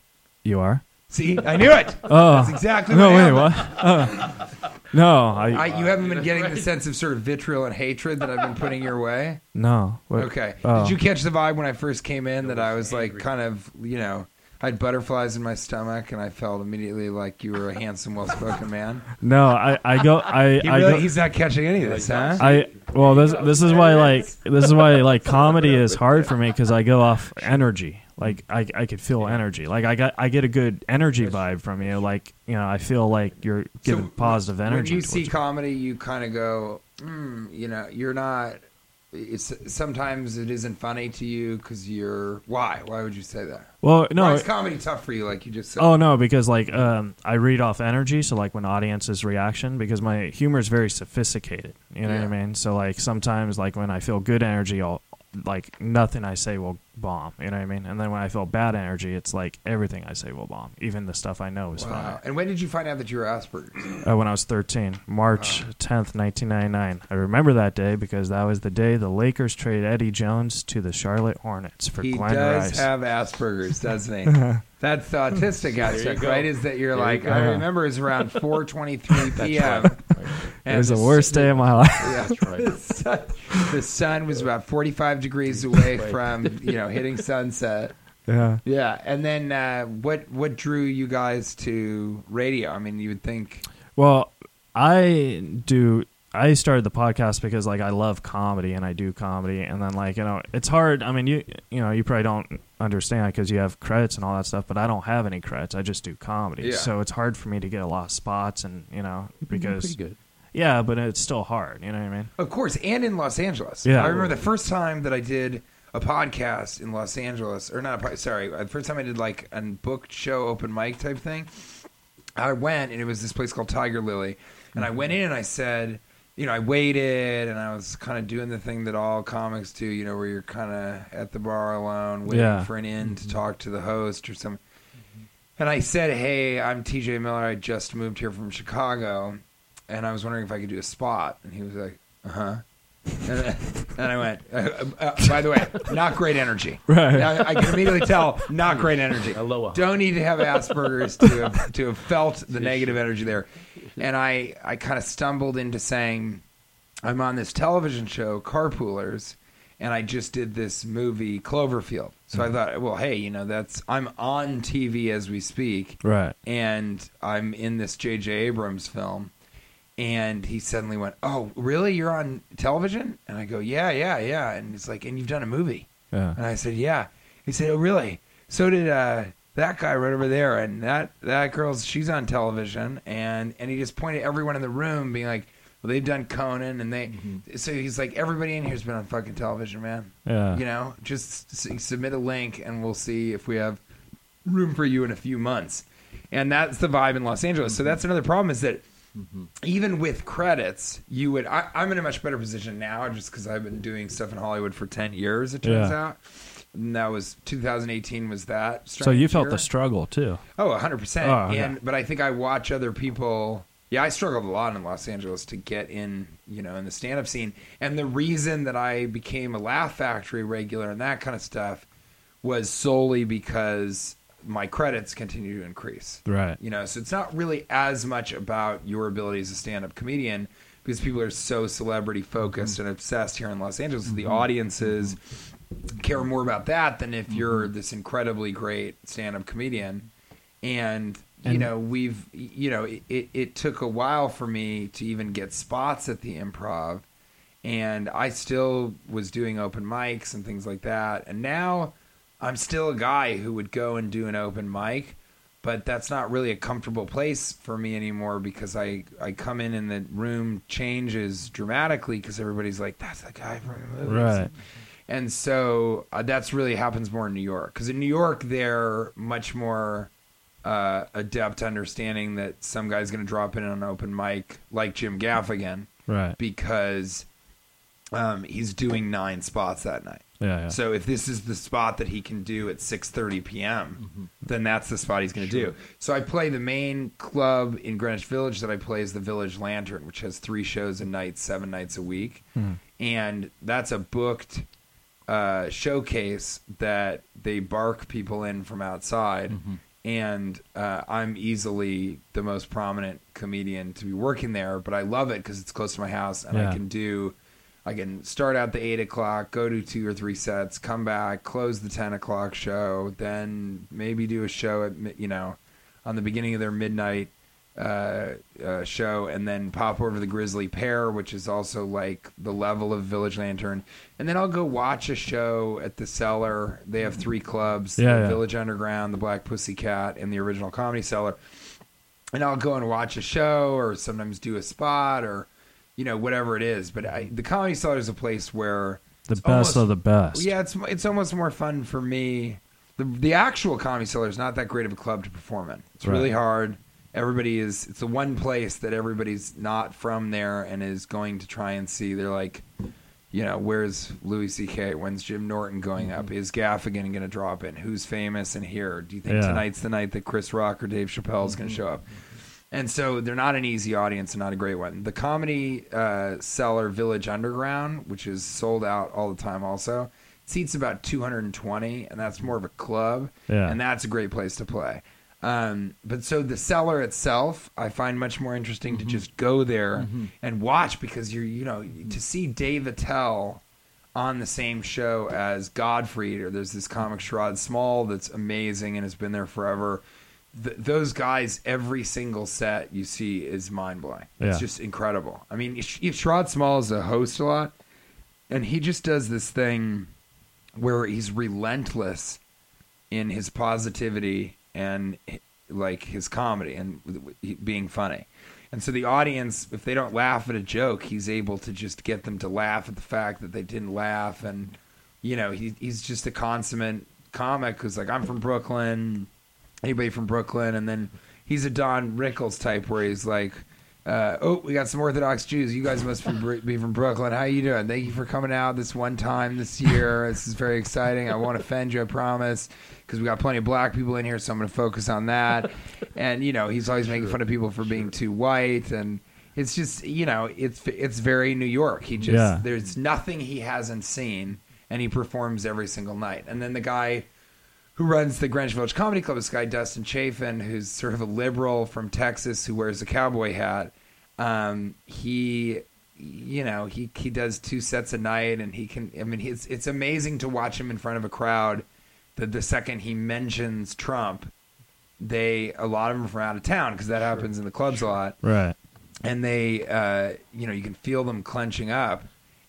you are? See? I knew it. Oh. That's exactly No, what wait, happened. what? Uh, no, I, I, you haven't been getting the sense of sort of vitriol and hatred that I've been putting your way? no. What- Okay. oh. Did you catch the vibe when I first came in that I was like kind of, you know, I had butterflies in my stomach and I felt immediately like you were a handsome, well-spoken man? No, I, I go, I, He I really, go, he's not catching any of this, huh? I, well, this, this is why, like, this is why, like, comedy is hard for me, because I go off energy. Like, I, I could feel energy. Like, I got, I get a good energy vibe from you. Like, you know, I feel like you're giving So, positive energy. When you towards see me. comedy, you kind of go, mm, you know, you're not. It's sometimes it isn't funny to you because you're. Why? Why would you say that? Well, Why no. is comedy tough for you? Like you just said. Oh no, because like um, I read off energy, so like when audience's reaction, because my humor is very sophisticated. You know Yeah. what I mean? So like sometimes like when I feel good energy, I'll like nothing I say will bomb. You know what I mean? And then when I feel bad energy, it's like everything I say will bomb, even the stuff I know is Wow. And when did you find out that you were Asperger's? funny. Uh, when I was thirteen, March tenth, nineteen ninety nine. I remember that day because that was the day the Lakers traded Eddie Jones to the Charlotte Hornets for He Glenn does Rice. have Asperger's, doesn't he? That's the autistic aspect, right? Is that you're There you like, go. I remember it was around four twenty-three p.m. it was the worst day of my life. Yeah. That's right. The sun, the sun was about forty-five degrees away from, you know, hitting sunset. Yeah. Yeah, and then uh, what what drew you guys to radio? I mean, you would think. Well, I do. I started the podcast because like I love comedy and I do comedy, and then like you know it's hard. I mean, you you know you probably don't understand because you have credits and all that stuff, but I don't have any credits. I just do comedy, Yeah. so it's hard for me to get a lot of spots, and you know because Pretty good. yeah, but it's still hard. You know what I mean? Of course, and in Los Angeles. Yeah. I remember the first time that I did a podcast in Los Angeles, or not a pod- sorry, the first time I did like a booked show, open mic type thing. I went, and it was this place called Tiger Lily, and I went in and I said, you know, I waited, and I was kind of doing the thing that all comics do, you know, where you're kind of at the bar alone, waiting Yeah. for an in to talk to the host or something. And I said, hey, I'm T J Miller. I just moved here from Chicago, and I was wondering if I could do a spot. And he was like, uh-huh. And, then, and I went, uh, uh, by the way, not great energy. Right. I, I can immediately tell, not great energy. Aloha. Don't need to have Asperger's to have, to have felt the negative energy there. And I, I kind of stumbled into saying, I'm on this television show, Carpoolers, and I just did this movie, Cloverfield. So I thought, well, hey, you know, that's I'm on T V as we speak, Right. and I'm in this J J Abrams film. And he suddenly went, oh, really? You're on television? And I go, yeah, yeah, yeah. And he's like, and you've done a movie? Yeah. And I said, yeah. He said, oh, really? So did uh, that guy right over there. And that, that girl's, she's on television. And, and he just pointed at everyone in the room being like, well, they've done Conan. And they, so he's like, everybody in here's been on fucking television, man. Yeah. You know, just s- submit a link and we'll see if we have room for you in a few months. And that's the vibe in Los Angeles. So that's another problem is that Mm-hmm. even with credits, you would. I, I'm in a much better position now, just because I've been doing stuff in Hollywood for ten years. It turns Yeah. out, and that was two thousand eighteen. Was that? So you felt year. the struggle too. Oh, one hundred percent. Oh, okay. And but I think I watch other people. Yeah, I struggled a lot in Los Angeles to get in, you know, in the stand-up scene. And the reason that I became a Laugh Factory regular and that kind of stuff was solely because my credits continue to increase. Right. You know, so it's not really as much about your ability as a stand-up comedian, because people are so celebrity focused mm-hmm. and obsessed here in Los Angeles. Mm-hmm. The audiences care more about that than if you're this incredibly great stand-up comedian. And you And- know, we've, you know, it, it took a while for me to even get spots at the Improv, and I still was doing open mics and things like that. And now I'm still a guy who would go and do an open mic, but that's not really a comfortable place for me anymore, because I, I come in and the room changes dramatically because everybody's like, that's the guy from the movies. Right. And so uh, that's really happens more in New York, because in New York they're much more uh, adept understanding that some guy's going to drop in on an open mic like Jim Gaffigan, Right. because um, he's doing nine spots that night. Yeah. yeah. So if this is the spot that he can do at six thirty p.m., mm-hmm. then that's the spot he's going to sure. do. So I play the main club in Greenwich Village that I play is the Village Lantern, which has three shows a night, seven nights a week. Hmm. And that's a booked uh, showcase that they bark people in from outside. Mm-hmm. And uh, I'm easily the most prominent comedian to be working there, but I love it because it's close to my house, and yeah. I can do... I can start at the eight o'clock, go to two or three sets, come back, close the ten o'clock show, then maybe do a show at, you know, on the beginning of their midnight uh, uh, show, and then pop over to the Grizzly Pear, which is also like the level of Village Lantern. And then I'll go watch a show at the Cellar. They have three clubs, yeah, the yeah. Village Underground, the Black Pussycat, and the Original Comedy Cellar. And I'll go and watch a show, or sometimes do a spot, or... you know, whatever it is. But I, the Comedy Cellar is a place where... The best almost, of the best. Yeah, it's it's almost more fun for me. The the actual Comedy Cellar is not that great of a club to perform in. It's right. really hard. Everybody is... It's the one place that everybody's not from there and is going to try and see. They're like, you know, where's Louis C K? When's Jim Norton going up? Is Gaffigan going to drop in? Who's famous in here? Do you think yeah. tonight's the night that Chris Rock or Dave Chappelle is going to show up? And so they're not an easy audience and not a great one. The Comedy uh, Cellar Village Underground, which is sold out all the time also, seats about two hundred twenty, and that's more of a club. Yeah. And that's a great place to play. Um, but so the Cellar itself, I find much more interesting mm-hmm. to just go there mm-hmm. and watch, because you're, you know, to see Dave Attell on the same show as Godfrey, or there's this comic Sherrod Small that's amazing and has been there forever. Th- those guys, every single set you see is mind-blowing. It's yeah. just incredible. I mean, if, if Sherrod Small is a host a lot, and he just does this thing where he's relentless in his positivity and like his comedy and being funny. And so the audience, if they don't laugh at a joke, he's able to just get them to laugh at the fact that they didn't laugh. And, you know, he, he's just a consummate comic who's like, I'm from Brooklyn... Anybody from Brooklyn, and then he's a Don Rickles type where he's like, uh, oh, we got some Orthodox Jews. You guys must be from Brooklyn. How you doing? Thank you for coming out this one time this year. This is very exciting. I won't offend you, I promise, because we got plenty of black people in here, so I'm going to focus on that. And, you know, he's always making fun of people for being too white, and it's just, you know, it's it's very New York. He just, yeah. there's nothing he hasn't seen, and he performs every single night. And then the guy who runs the Greenwich Village Comedy Club, this guy Dustin Chafin, who's sort of a liberal from Texas who wears a cowboy hat. Um, he, you know, he he does two sets a night, and he can. I mean, it's it's amazing to watch him in front of a crowd. That the second he mentions Trump, they a lot of them are from out of town, because that happens in the clubs a lot, right? And they, uh, you know, you can feel them clenching up.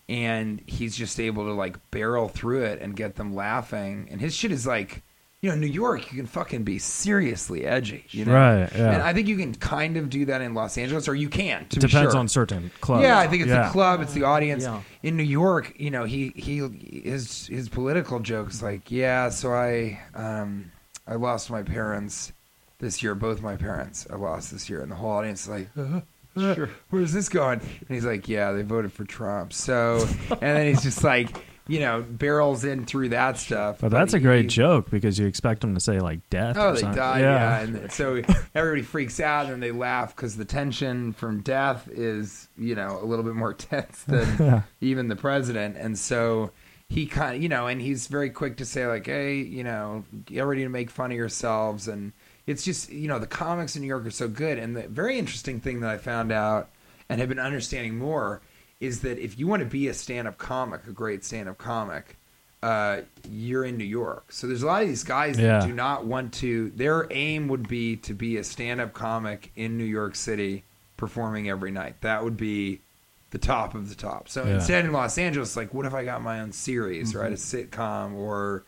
And he's just able to like barrel through it and get them laughing. And his shit is like, you know, New York, you can fucking be seriously edgy, you know? Right, yeah. And I think you can kind of do that in Los Angeles, or you can, to Depends be sure. on certain clubs. Yeah, I think it's yeah. the club, it's the audience. Yeah. In New York, you know, he, he his his political jokes like, yeah, so I um I lost my parents this year, both my parents I lost this year. And the whole audience is like, uh, sure. Where's this going? And he's like, yeah, they voted for Trump. So, and then he's just like, you know, barrels in through that stuff. But that's he, a great he, joke because you expect them to say like death. Oh, or they something. died, Yeah. yeah. And then- so everybody freaks out and they laugh because the tension from death is, you know, a little bit more tense than Yeah. even the president. And so he kind of, you know, and he's very quick to say like, hey, you know, get ready to make fun of yourselves. And it's just, you know, the comics in New York are so good. And the very interesting thing that I found out and have been understanding more is that if you want to be a stand-up comic, a great stand-up comic, uh, you're in New York. So there's a lot of these guys that Yeah. do not want to, their aim would be to be a stand-up comic in New York City performing every night. That would be the top of the top. So Yeah. instead in Los Angeles, like, what if I got my own series, right? A sitcom, or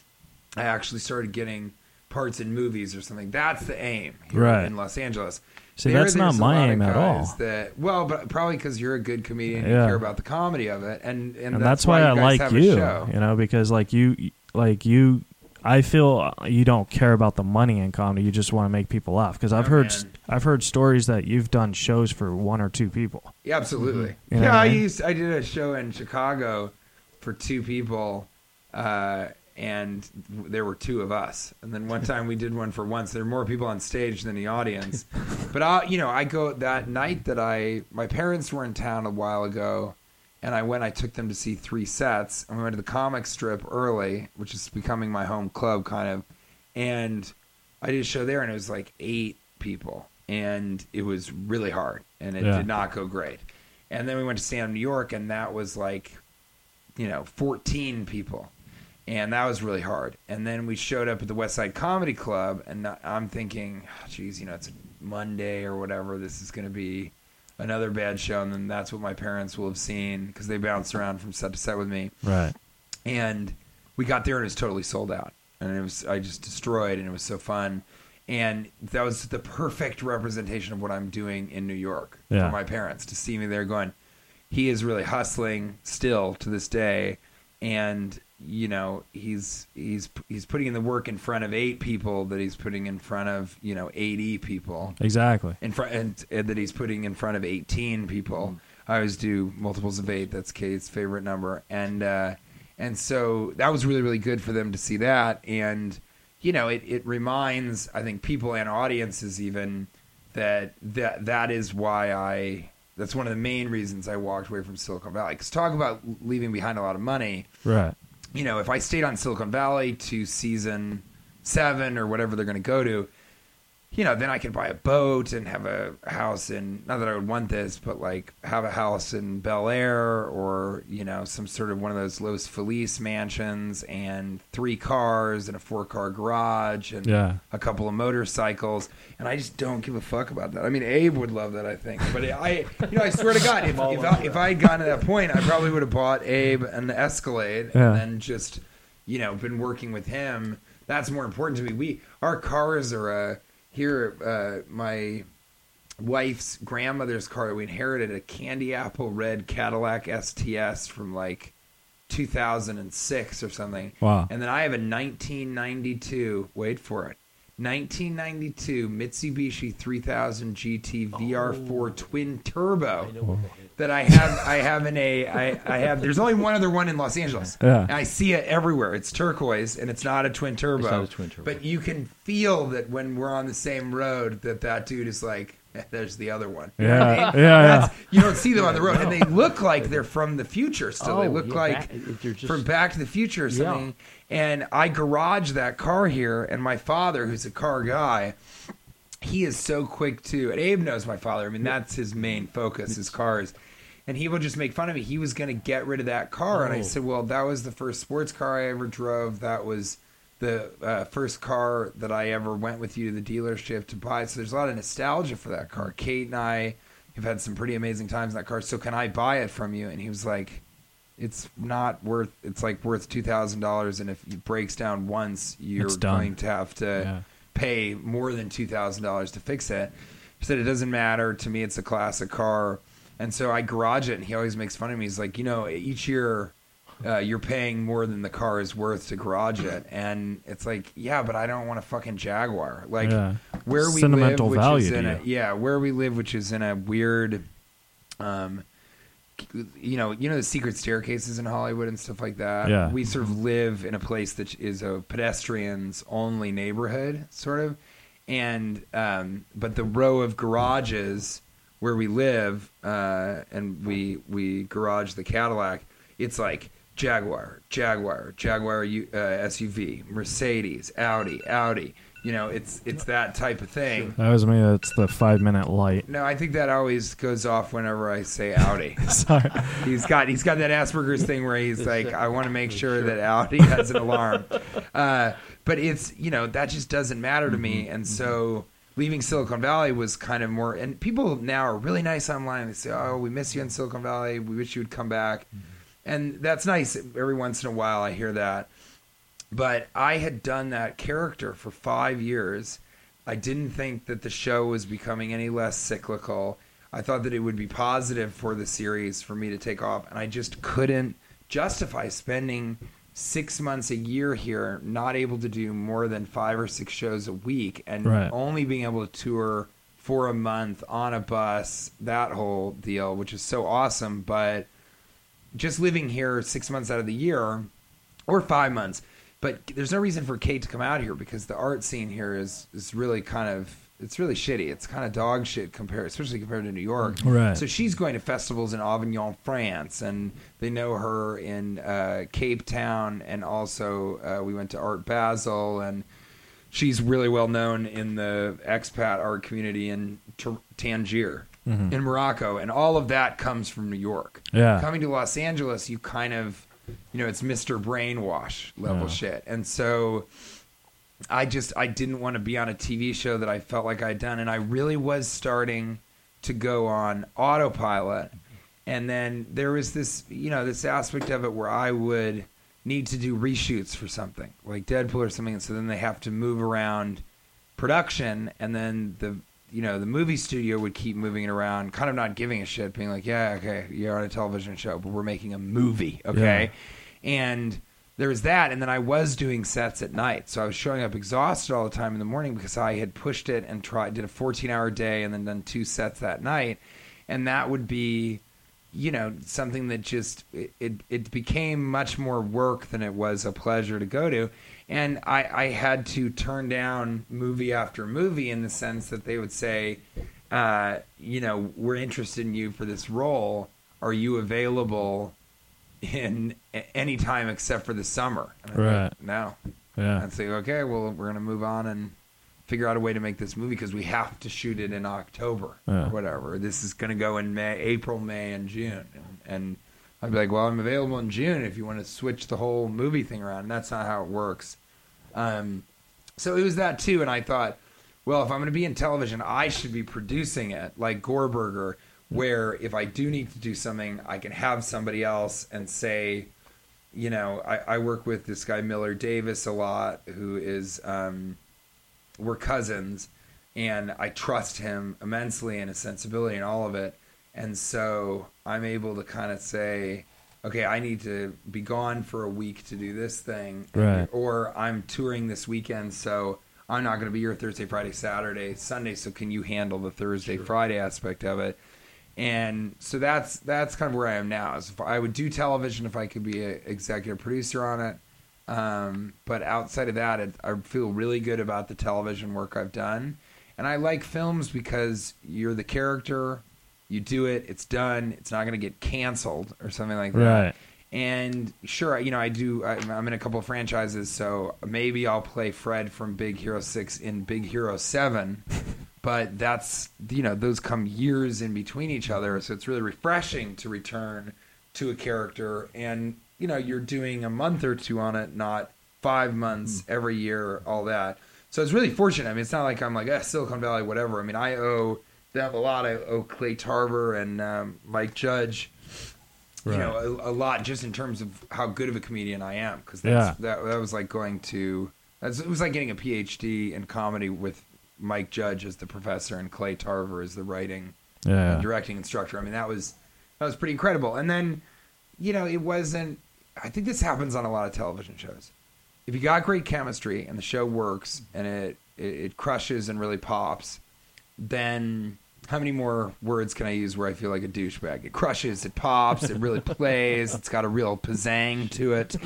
I actually started getting parts in movies or something. That's the aim here Right. in Los Angeles. See, There, that's not there's a my lot of aim at guys all. That, well, but probably because you're a good comedian and Yeah. you care about the comedy of it, and and, and that's, why, you I guys like have a you, show. you know, because like you, like you, I feel you don't care about the money in comedy. You just want to make people laugh. Because I've Oh, heard, man. I've heard stories that you've done shows for one or two people. Yeah, absolutely. You know yeah, what I I mean? used I did a show in Chicago for two people, uh, and there were two of us. And then one time we did one for once. There were more people on stage than the audience. But I, you know, I go that night that I my parents were in town a while ago, and I went. I took them to see three sets, and we went to the comic strip early, which is becoming my home club kind of. And I did a show there, and it was like eight people, and it was really hard, and it Yeah. did not go great. And then we went to stand up New York, and that was like, you know, fourteen people. And that was really hard. And then we showed up at the West Side Comedy Club, and I'm thinking, geez, you know, it's a Monday or whatever. This is going to be another bad show. And then that's what my parents will have seen because they bounced around from set to set with me. Right. And we got there, and it was totally sold out. And it was I just destroyed, and it was so fun. And that was the perfect representation of what I'm doing in New York Yeah. for my parents, to see me there going, he is really hustling still to this day. And, you know, he's he's he's putting in the work in front of eight people that he's putting in front of, you know, eighty people. Exactly. In front and, and that he's putting in front of eighteen people. I always do multiples of eight. That's Kate's favorite number. And uh, and so that was really, really good for them to see that. And, you know, it, it reminds, I think, people and audiences even that that that is why I... That's one of the main reasons I walked away from Silicon Valley. Because talk about leaving behind a lot of money. Right. You know, if I stayed on Silicon Valley to season seven or whatever they're going to go to, you know, then I could buy a boat and have a house in, not that I would want this, but like have a house in Bel Air, or, you know, some sort of one of those Los Feliz mansions, and three cars and a four car garage and Yeah. a couple of motorcycles. And I just don't give a fuck about that. I mean, Abe would love that, I think. But I, you know, I swear to God, if, if, I, if I had gotten to that point, I probably would have bought Abe an Escalade Yeah. and then just, you know, been working with him. That's more important to me. We, our cars are, uh, here, uh, my wife's grandmother's car, we inherited a candy apple red Cadillac S T S from like two thousand six or something. Wow. And then I have a nineteen ninety-two, wait for it, nineteen ninety-two Mitsubishi three thousand G T V R four twin turbo that I have. I have in a. I, I have. There's only one other one in Los Angeles. Yeah. And I see it everywhere. It's turquoise, and it's not a twin turbo. It's not a twin turbo. But you can feel that when we're on the same road, that that dude is like, eh, there's the other one. You know what I Yeah. mean? Yeah. That's- You don't see them on the road, and they look like they're from the future. Still, they Oh, look yeah, like back- they're just- from Back to the Future or Yeah. something. And I garage that car here, and my father, who's a car guy, he is so quick to, and Abe knows my father. I mean, that's his main focus, his cars. And he would just make fun of me. He was going to get rid of that car. And I Oh. said, well, that was the first sports car I ever drove. That was the uh, first car that I ever went with you to the dealership to buy. So there's a lot of nostalgia for that car. Kate and I have had some pretty amazing times in that car. So can I buy it from you? And he was like, it's not worth, it's like worth two thousand dollars. And if it breaks down once, you're It's done. going to have to Yeah. pay more than two thousand dollars to fix it. He said, it doesn't matter. To me, it's a classic car. And so I garage it, and he always makes fun of me. He's like, you know, each year uh, you're paying more than the car is worth to garage it. And it's like, yeah, but I don't want a fucking Jaguar. Like, Yeah. where we sentimental live, which value is to in you. a, yeah, where we live, which is in a weird, um, you know, you know the secret staircases in Hollywood and stuff like that. Yeah. We sort of live in a place that is a pedestrians only neighborhood, sort of, and um, but the row of garages where we live, uh, and we we garage the Cadillac, it's like Jaguar, Jaguar, Jaguar U, uh, S U V, Mercedes, Audi, Audi. You know, it's it's that type of thing. That was me. That's the five minute light. No, I think that always goes off whenever I say Audi. Sorry. He's got he's got that Asperger's thing where he's like, I want to make sure that Audi has an alarm. Uh, but it's, you know, that just doesn't matter to me. And so leaving Silicon Valley was kind of more, and people now are really nice online. They say, oh, we miss you in Silicon Valley. We wish you would come back. And that's nice. Every once in a while I hear that. But I had done that character for five years. I didn't think that the show was becoming any less cyclical. I thought that it would be positive for the series for me to take off. And I just couldn't justify spending six months a year here, not able to do more than five or six shows a week, and Right. only being able to tour for a month on a bus, that whole deal, which is so awesome. But just living here six months out of the year, or five months, but there's no reason for Kate to come out here because the art scene here is, is really kind of, it's really shitty. It's kind of dog shit compared, especially compared to New York. Right. So she's going to festivals in Avignon, France, and they know her in uh, Cape Town, and also uh, we went to Art Basel, and she's really well known in the expat art community in T- Tangier, Mhm. in Morocco, and all of that comes from New York. Yeah. Coming to Los Angeles, you kind of, you know, it's Mister Brainwash level Yeah. shit. And so I just, I didn't want to be on a T V show that I felt like I'd done. And I really was starting to go on autopilot. And then there was this, you know, this aspect of it where I would need to do reshoots for something like Deadpool or something. And so then they have to move around production, and then the, you know, the movie studio would keep moving it around, kind of not giving a shit, being like, yeah, okay, you're on a television show, but we're making a movie, okay? And there was that, and then I was doing sets at night, so I was showing up exhausted all the time in the morning because I had pushed it and tried, did a fourteen-hour day and then done two sets that night, and that would be, you know, something that just, it, it, it became much more work than it was a pleasure to go to. And I, I had to turn down movie after movie in the sense that they would say, uh, you know, we're interested in you for this role. Are you available in a- any time except for the summer? And I'm Right. like, no. Yeah. I'd say, okay, well, we're going to move on and figure out a way to make this movie because we have to shoot it in October Yeah. or whatever. This is going to go in May, April, May, and June. And, and I'd be like, well, I'm available in June if you want to switch the whole movie thing around. And that's not how it works. Um, so it was that too. And I thought, well, if I'm going to be in television, I should be producing it like Gorberger, where if I do need to do something, I can have somebody else and say, you know, I, I work with this guy Miller Davis a lot, who is, um, we're cousins, and I trust him immensely in his sensibility and all of it. And so I'm able to kind of say, okay, I need to be gone for a week to do this thing. Right. Or I'm touring this weekend, so I'm not going to be here Thursday, Friday, Saturday, Sunday, so can you handle the Thursday, Friday aspect of it? And so that's that's kind of where I am now. Is if I would do television if I could be an executive producer on it. Um, but outside of that, it, I feel really good about the television work I've done. And I like films because you're the character, you do it, it's done, it's not going to get canceled or something like that. Right. And sure, you know, I do, I, I'm in a couple of franchises, so maybe I'll play Fred from Big Hero six in Big Hero seven. But that's, you know, those come years in between each other. So it's really refreshing to return to a character. And, you know, you're doing a month or two on it, not five months every year, all that. So it's really fortunate. I mean, it's not like I'm like, eh, Silicon Valley, whatever. I mean, I owe them a lot. I owe Clay Tarver and um, Mike Judge, you Right. know, a, a lot just in terms of how good of a comedian I am. Because Yeah. that, that was like going to, that's, it was like getting a P H D in comedy with Mike Judge as the professor and Clay Tarver as the writing Yeah. and directing instructor. I mean, that was that was pretty incredible. And then, you know, it wasn't. I think this happens on a lot of television shows. If you got great chemistry and the show works and it it, it crushes and really pops, then how many more words can I use where I feel like a douchebag? It crushes, it pops, it really plays, it's got a real pizzang to it.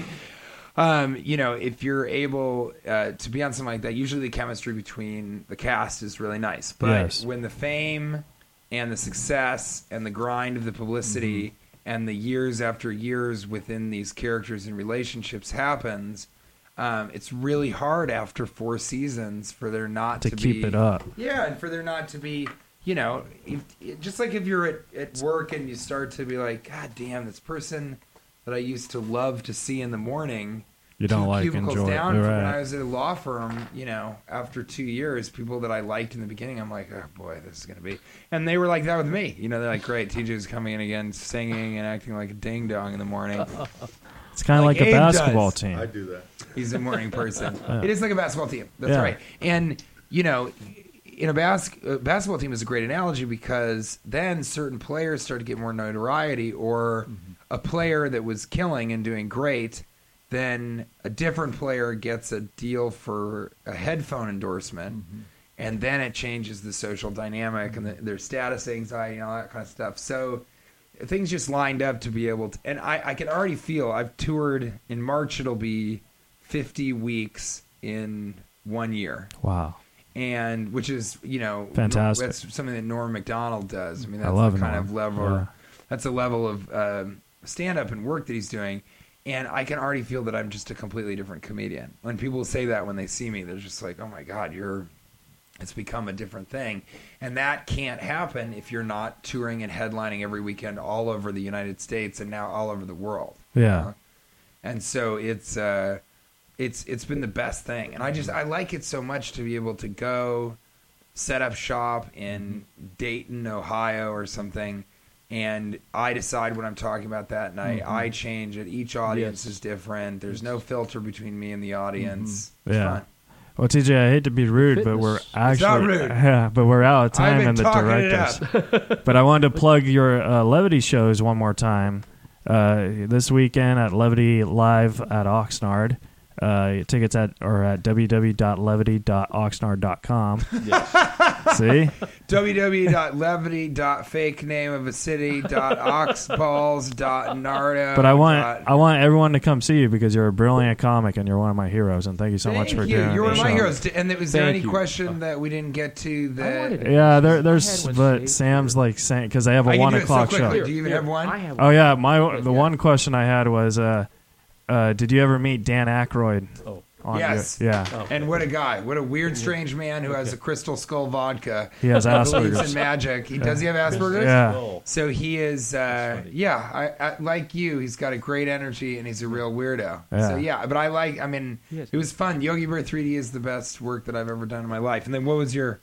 Um, you know, if you're able uh, to be on something like that, usually the chemistry between the cast is really nice. But Yes. when the fame and the success and the grind of the publicity mm-hmm. and the years after years within these characters and relationships happens, um, it's really hard after four seasons for there not to to, keep be, it up. Yeah, and for there not to be, you know, if, just like if you're at, at work and you start to be like, God damn, this person that I used to love to see in the morning, You don't two like cubicles enjoy down it. from Right. when I was at a law firm, you know, after two years, people that I liked in the beginning, I'm like, oh boy, this is going to be. And they were like that with me. You know, they're like, great, T J's coming in again, singing and acting like a ding dong in the morning. It's kind of Like like, a Abe basketball does. team. I do that. He's a morning person. Yeah. It is like a basketball team. That's Yeah. right. And, you know, in a, bas- a basketball team is a great analogy because then certain players start to get more notoriety, or mm-hmm. a player that was killing and doing great, then a different player gets a deal for a headphone endorsement, mm-hmm. and then it changes the social dynamic mm-hmm. and the, their status anxiety and all that kind of stuff. So things just lined up to be able to, and I, I can already feel, I've toured, in March it'll be fifty weeks in one year. Wow. And which is, you know, Fantastic. that's something that Norm Macdonald does. I mean, I that's love the kind Norm. of level, Yeah. that's a level of um, stand-up and work that he's doing. And I can already feel that I'm just a completely different comedian. When people say that when they see me, they're just like, oh my God, you're, it's become a different thing. And that can't happen if you're not touring and headlining every weekend all over the United States and now all over the world. Yeah. You know? And so it's, uh, it's, it's been the best thing. And I just, I like it so much to be able to go set up shop in Dayton, Ohio or something, and I decide what I'm talking about that night. Mm-hmm. I change it. Each audience Yes. is different. There's no filter between me and the audience. Mm-hmm. It's Yeah. fun. Well, T J, I hate to be rude, but Fitness. we're It's actually not rude. yeah, but we're out of time I've been and the talking it directors. But I wanted to plug your uh, Levity shows one more time. Uh, this weekend at Levity Live at Oxnard. Uh, tickets at or at w w w dot levity dot oxnard dot com. Yes. See? w w w dot levity dot fake name of a city dot oxballs dot nardo. But I want dot- I want everyone to come see you because you're a brilliant comic and you're one of my heroes. And thank you so Thank much for you. doing You're one the of my show. heroes. And was there Thank any you. question that we didn't get to I that? wanted to- Yeah, there, I there's had one but saved Sam's here. like saying because they have a I can one do it so o'clock show. quickly. Do you even have one? I have Oh yeah, my Yes, the yeah. one question I had was, uh, uh, did you ever meet Dan Aykroyd? Oh. On Yes. your- yeah. Oh. And what a guy. What a weird, strange man who has a Crystal Skull vodka. He has Believes in Asperger's. magic. He, does he have Asperger's? Yeah. Oh. So he is, uh, funny. yeah, I, I, like you, he's got a great energy and he's a real weirdo. Yeah. So yeah, but I like, I mean, Yes. it was fun. Yogi Bear three D is the best work that I've ever done in my life. And then what was your,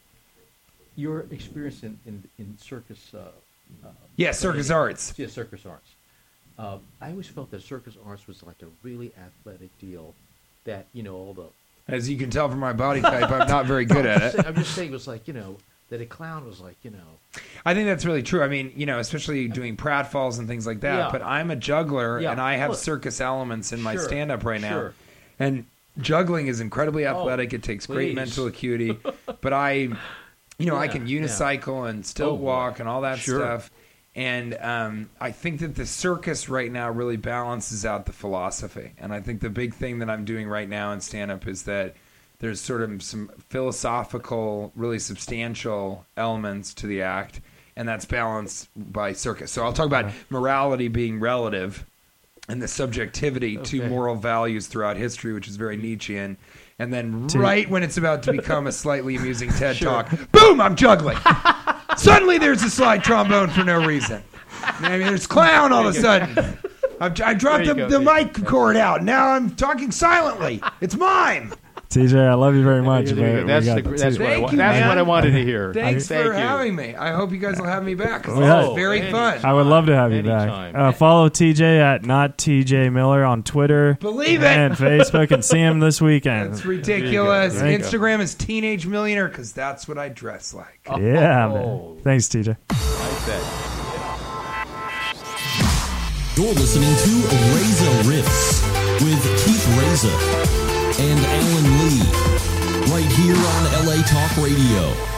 Your experience in, in, in circus. Uh, uh, yeah, circus arts. Yeah, circus arts. Uh, I always felt that circus arts was like a really athletic deal. That you know all the. As you can tell from my body type, I'm not very good at it. I'm just saying, it was like you know that a clown was like you know. I think that's really true. I mean, you know, especially doing pratfalls and things like that. Yeah. But I'm a juggler, Yeah. and I have Look. circus elements in my Sure. stand-up right now. Sure. And juggling is incredibly Oh, athletic. It takes great please. mental acuity. But I, you know, I Yeah, can yeah. unicycle and still Oh, boy. walk and all that Sure. stuff. And um, I think that the circus right now really balances out the philosophy. And I think the big thing that I'm doing right now in stand-up is that there's sort of some philosophical, really substantial elements to the act, and that's balanced by circus. So I'll talk about morality being relative and the subjectivity to Okay. moral values throughout history, which is very Nietzschean. And then To- right when it's about to become a slightly amusing TED Talk, boom, I'm juggling. Suddenly there's a slide trombone for no reason. I mean, there's clown all of a sudden. I've, I dropped the, There you the go. mic cord out. Now I'm talking silently. It's mime. T J, I love you very much. There you go. but we That's, got the, two- that's, what, I, Thank wa- you, that's man. what I wanted to hear. Thanks Thank for you. having me. I hope you guys will have me back. 'cause Oh, this yeah. is very Any- fun. I would love to have you Anytime. back. Uh, follow T J at not T J Miller on Twitter. Believe it. And Facebook, and see him this weekend. That's ridiculous. There you go. Instagram is Teenage Millionaire because that's what I dress like. Yeah, Oh. man. Thanks, T J. Like that. You're listening to Reza Riffs with Keith Reza and Alan Lee. right here on L A Talk Radio.